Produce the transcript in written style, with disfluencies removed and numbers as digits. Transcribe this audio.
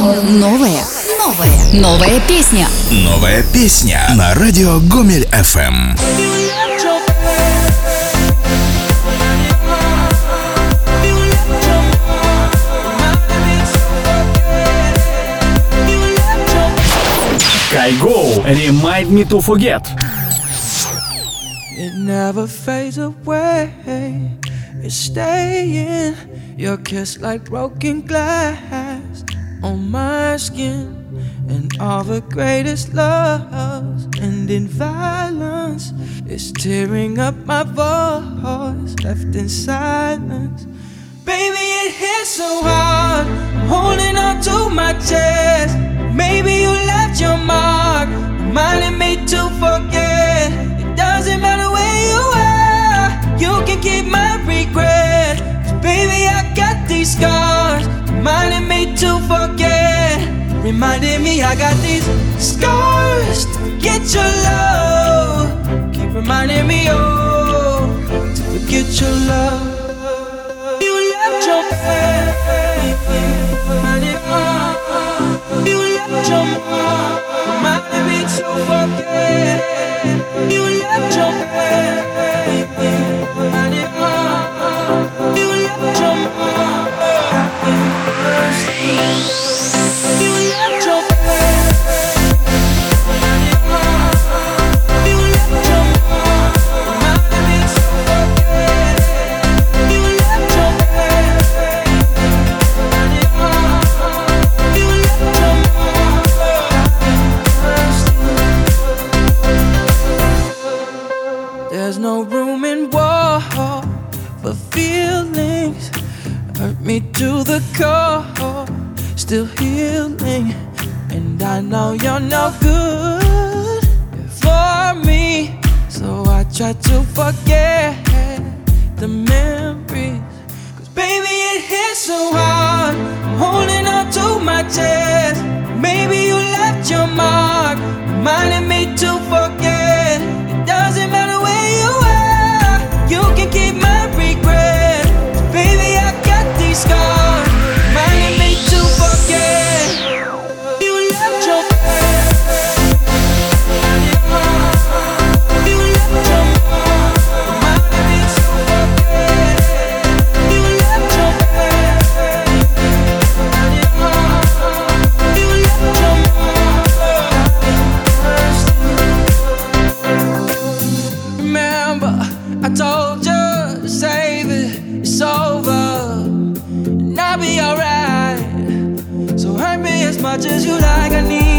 Новая песня. Новая песня на радио Гомель FM. Kygo, Remind Me to Forget. It never fades away. It's staying. Your kiss like broken glass on my skin. And all the greatest loves end in violence. It's tearing up my voice, left in silence. Baby, it hits so hard, I'm holding on to my chest. Maybe you left your mark, reminding me to forget. It doesn't matter where you are, you can keep my regret. 'Cause baby, I got these scars, reminding me to forget. Reminding me I got these scars to forget your love. Keep reminding me, oh, to forget your love. You left your baby, reminding me. You left your mom, reminding me to forget. You left your baby, reminding me. You left your mom. There's no room in war for feelings. Hurt me to the core, still healing. And I know you're no good for me, so I try to forget the memories. 'Cause baby, it hits so hard, I'm holding on to my chest. Maybe you left your mark, reminding me to forget. It doesn't matter where you are, you can keep my regret. 'Cause baby, I got these scars, reminding me to forget. You left your you left your reminding me to forget. You left your you left your remember, I told you to save it, it's over, and I'll be alright. So hurt me as much as you like, I need